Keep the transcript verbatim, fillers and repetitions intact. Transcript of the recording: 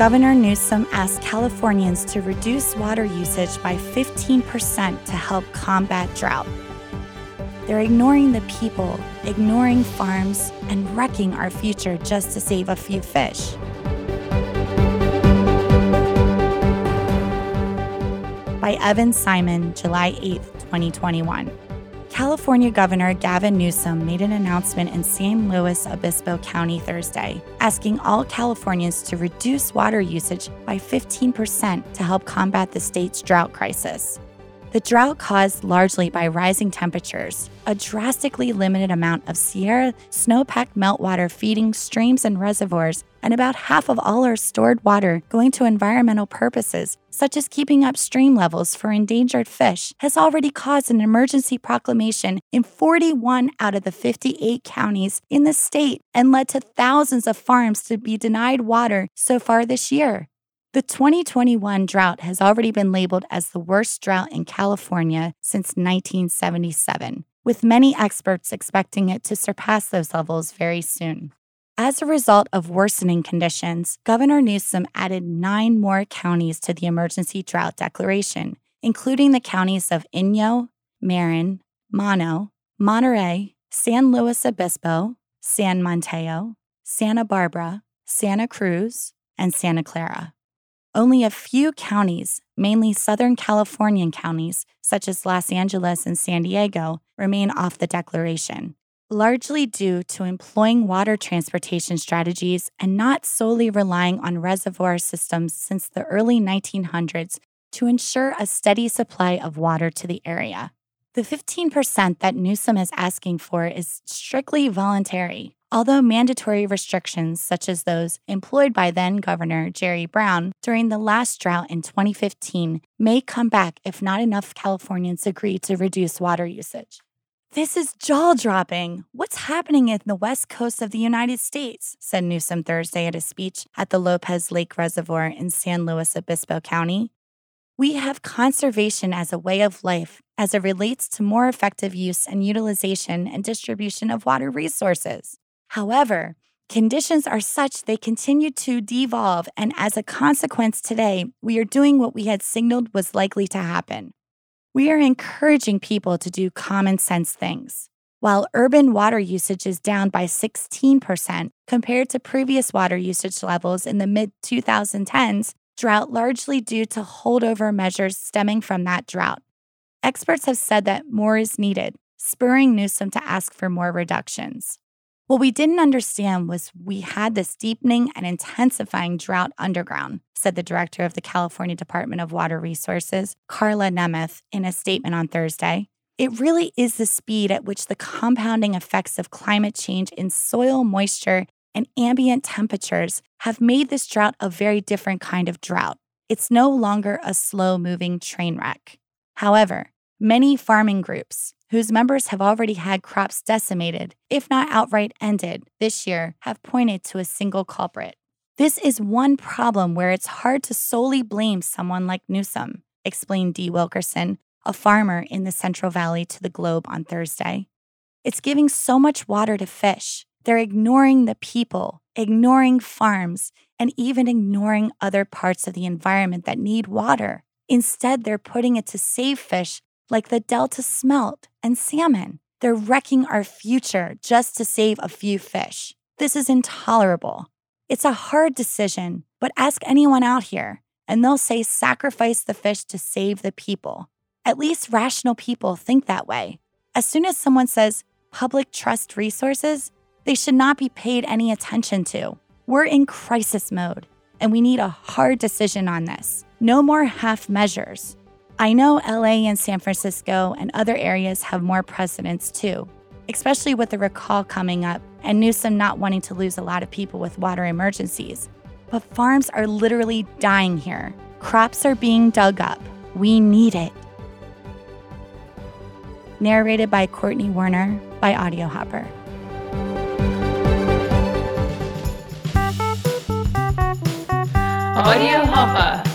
Governor Newsom asked Californians to reduce water usage by fifteen percent to help combat drought. They're ignoring the people, ignoring farms, and wrecking our future just to save a few fish. By Evan Simon, July eighth, twenty twenty-one. California Governor Gavin Newsom made an announcement in San Luis Obispo County Thursday, asking all Californians to reduce water usage by fifteen percent to help combat the state's drought crisis. The drought caused largely by rising temperatures, a drastically limited amount of Sierra snowpack meltwater feeding streams and reservoirs, and about half of all our stored water going to environmental purposes, such as keeping up stream levels for endangered fish, has already caused an emergency proclamation in forty-one out of the fifty-eight counties in the state and led to thousands of farms to be denied water so far this year. The twenty twenty-one drought has already been labeled as the worst drought in California since nineteen seventy-seven, with many experts expecting it to surpass those levels very soon. As a result of worsening conditions, Governor Newsom added nine more counties to the emergency drought declaration, including the counties of Inyo, Marin, Mono, Monterey, San Luis Obispo, San Mateo, Santa Barbara, Santa Cruz, and Santa Clara. Only a few counties, mainly Southern Californian counties, such as Los Angeles and San Diego, remain off the declaration, largely due to employing water transportation strategies and not solely relying on reservoir systems since the early nineteen hundreds to ensure a steady supply of water to the area. The fifteen percent that Newsom is asking for is strictly voluntary, although mandatory restrictions such as those employed by then-Governor Jerry Brown during the last drought in twenty fifteen may come back if not enough Californians agree to reduce water usage. "This is jaw-dropping. What's happening in the west coast of the United States?" said Newsom Thursday at a speech at the Lopez Lake Reservoir in San Luis Obispo County. "We have conservation as a way of life as it relates to more effective use and utilization and distribution of water resources. However, conditions are such they continue to devolve, and as a consequence today, we are doing what we had signaled was likely to happen. We are encouraging people to do common sense things. While urban water usage is down by sixteen percent compared to previous water usage levels in the mid twenty tens, drought largely due to holdover measures stemming from that drought. Experts have said that more is needed, spurring Newsom to ask for more reductions. What we didn't understand was we had this deepening and intensifying drought underground, said the director of the California Department of Water Resources, Carla Nemeth, in a statement on Thursday. It really is the speed at which the compounding effects of climate change in soil moisture and ambient temperatures have made this drought a very different kind of drought. It's no longer a slow-moving train wreck. However, many farming groups, whose members have already had crops decimated, if not outright ended, this year, have pointed to a single culprit. This is one problem where it's hard to solely blame someone like Newsom, explained Dee Wilkerson, a farmer in the Central Valley, to the Globe on Thursday. It's giving so much water to fish. They're ignoring the people, ignoring farms, and even ignoring other parts of the environment that need water. Instead, they're putting it to save fish like the Delta smelt and salmon. They're wrecking our future just to save a few fish. This is intolerable. It's a hard decision, but ask anyone out here, and they'll say sacrifice the fish to save the people. At least rational people think that way. As soon as someone says public trust resources, they should not be paid any attention to. We're in crisis mode, and we need a hard decision on this. No more half measures. I know L A and San Francisco and other areas have more precedents too, especially with the recall coming up and Newsom not wanting to lose a lot of people with water emergencies. But farms are literally dying here. Crops are being dug up. We need it. Narrated by Courtney Werner by Audio Hopper. Audio Hopper.